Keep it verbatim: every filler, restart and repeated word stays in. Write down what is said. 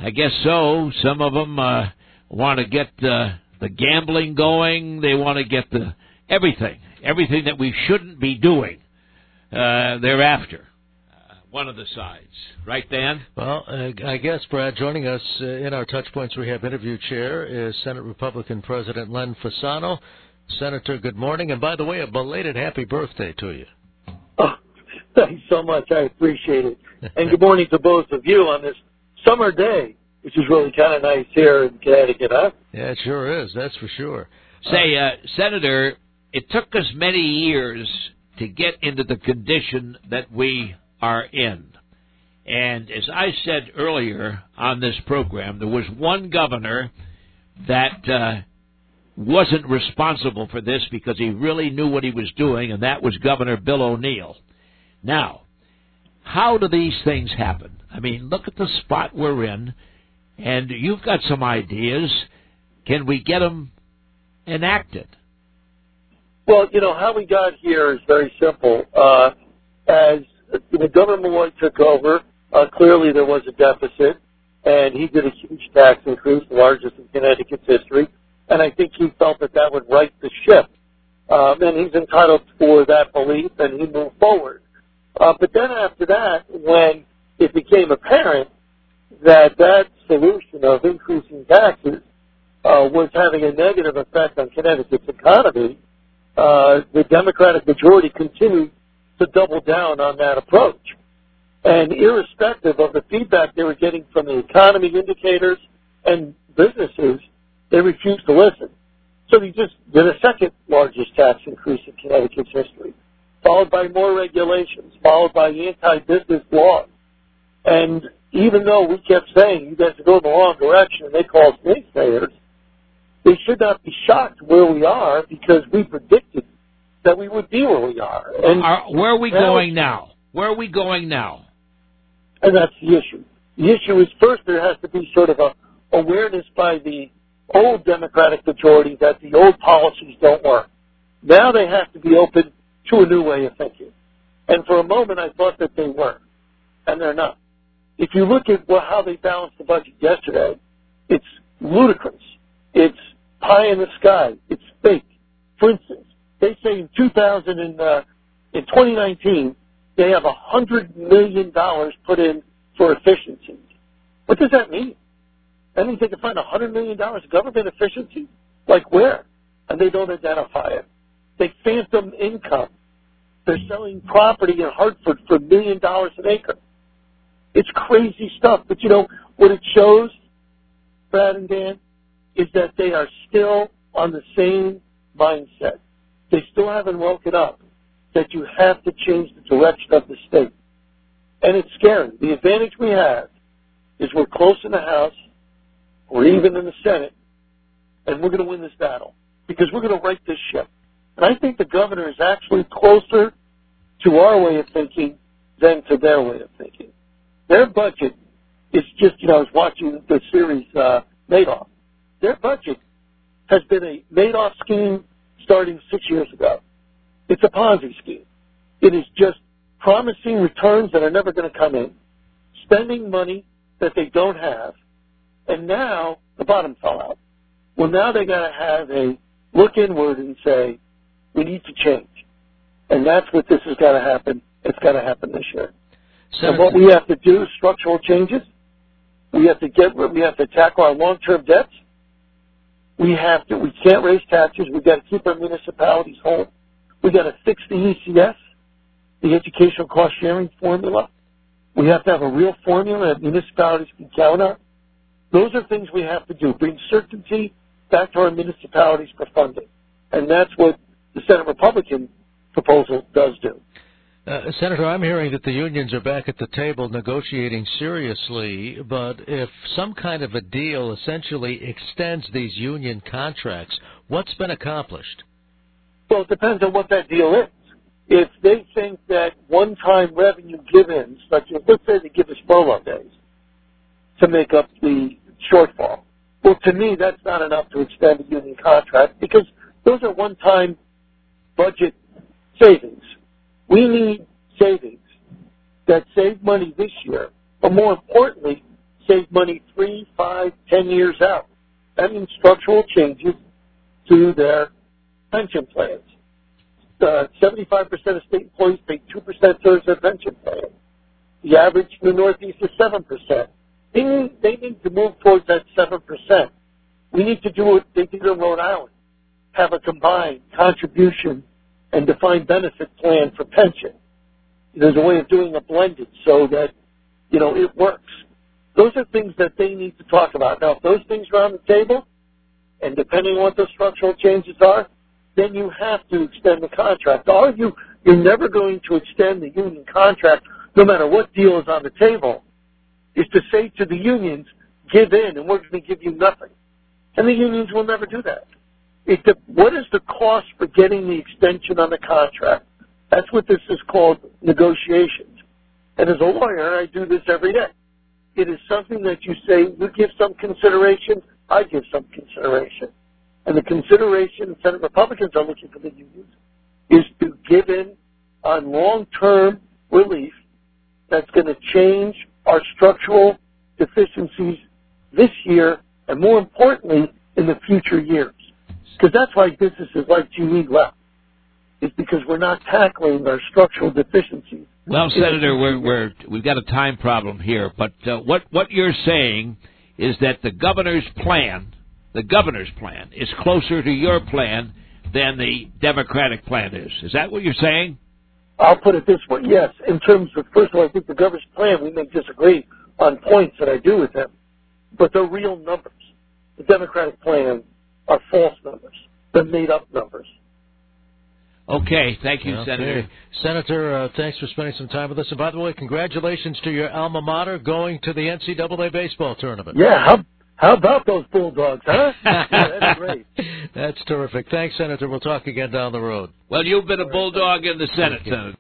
I guess so. Some of them uh, want to get uh, the gambling going. They want to get the everything, everything that we shouldn't be doing. Uh, they're after uh, one of the sides, right, Dan? Well, uh, I guess, Brad, joining us uh, in our Touch Points Rehab interview chair is Senate Republican President Len Fasano. Senator, good morning, and by the way, a belated happy birthday to you. Oh, thanks so much. I appreciate it. And good morning to both of you on this summer day, which is really kind of nice here in Connecticut, huh? Yeah, it sure is. That's for sure. Say, uh, Senator, it took us many years to get into the condition that we are in. And as I said earlier on this program, there was one governor that uh, wasn't responsible for this because he really knew what he was doing, and that was Governor Bill O'Neill. Now, how do these things happen? I mean, look at the spot we're in, and you've got some ideas. Can we get them enacted? Well, you know, how we got here is very simple. Uh, as the Governor Malloy took over, uh, clearly there was a deficit, and he did a huge tax increase, the largest in Connecticut's history, and I think he felt that that would right the ship. Um, and he's entitled for that belief, and he moved forward. Uh, but then after that, when it became apparent that that solution of increasing taxes uh, was having a negative effect on Connecticut's economy, uh, the Democratic majority continued to double down on that approach. And irrespective of the feedback they were getting from the economy indicators and businesses, they refused to listen. So they just did a second largest tax increase in Connecticut's history, followed by more regulations, followed by anti-business laws. And even though we kept saying, you guys are going the wrong direction, and they called us naysayers, they should not be shocked where we are because we predicted that we would be where we are. And are, where are we going now? Where are we going now? And that's the issue. The issue is first there has to be sort of a awareness by the old Democratic majority that the old policies don't work. Now they have to be open to a new way of thinking. And for a moment I thought that they were, and they're not. If you look at well, how they balanced the budget yesterday, it's ludicrous. It's pie in the sky. It's fake. For instance, they say in two thousand and uh, in twenty nineteen they have a hundred million dollars put in for efficiencies. What does that mean? That means they can find a hundred million dollars of government efficiency. Like where? And they don't identify it. They phantom income. They're selling property in Hartford for a million dollars an acre. It's crazy stuff. But you know what it shows, Brad and Dan, is that they are still on the same mindset. They still haven't woken up that you have to change the direction of the state. And it's scary. The advantage we have is we're close in the House, we're even in the Senate, and we're going to win this battle because we're going to right this ship. And I think the governor is actually closer to our way of thinking than to their way of thinking. Their budget is just, you know, I was watching the series uh, Madoff. Their budget has been a Madoff scheme starting six years ago. It's a Ponzi scheme. It is just promising returns that are never going to come in, spending money that they don't have, and now the bottom fell out. Well, now they got to have a look inward and say, we need to change. And that's what this has got to happen. It's got to happen this year. So what we have to do is structural changes. We have to get, we have to tackle our long-term debts. We have to, we can't raise taxes. We've got to keep our municipalities whole. We've got to fix the E C S, the educational cost sharing formula. We have to have a real formula that municipalities can count on. Those are things we have to do. Bring certainty back to our municipalities for funding. And that's what the Senate Republican proposal does do. Uh, Senator, I'm hearing that the unions are back at the table negotiating seriously, but if some kind of a deal essentially extends these union contracts, what's been accomplished? Well, it depends on what that deal is. If they think that one-time revenue give-ins, such as, let's say they give us furlough days to make up the shortfall, well, to me, that's not enough to extend a union contract because those are one-time budget savings. We need savings that save money this year, but more importantly, save money three, five, ten years out. That means structural changes to their pension plans. Uh, seventy-five percent of state employees pay two percent towards their pension plan. The average in the Northeast is seven percent. They need, they need to move towards that seven percent. We need to do what they did in Rhode Island, have a combined contribution and defined benefit plan for pension. There's a way of doing a blended so that, you know, it works. Those are things that they need to talk about. Now, if those things are on the table, and depending on what those structural changes are, then you have to extend the contract. To argue you're never going to extend the union contract, no matter what deal is on the table, is to say to the unions, give in and we're going to give you nothing. And the unions will never do that. It, the, what is the cost for getting the extension on the contract? That's what this is called, negotiations. And as a lawyer, I do this every day. It is something that you say, you give some consideration, I give some consideration. And the consideration Senate Republicans are looking for the unions is to give in on long-term relief that's going to change our structural deficiencies this year and, more importantly, in the future years. Because that's why businesses like G E left, is because we're not tackling our structural deficiencies. Well, Senator, we're, we're, we've got a time problem here, but uh, what, what you're saying is that the governor's plan, the governor's plan, is closer to your plan than the Democratic plan is. Is that what you're saying? I'll put it this way, yes. In terms of, first of all, I think the governor's plan, we may disagree on points that I do with him, but they're real numbers. The Democratic plan are false numbers. They're made-up numbers. Okay, thank you, okay. Senator. Senator, uh, thanks for spending some time with us. And by the way, congratulations to your alma mater going to the N C double A baseball tournament. Yeah, how, how about those Bulldogs, huh? Yeah, that's great. That's terrific. Thanks, Senator. We'll talk again down the road. Well, you've been a bulldog in the Senate, Senator.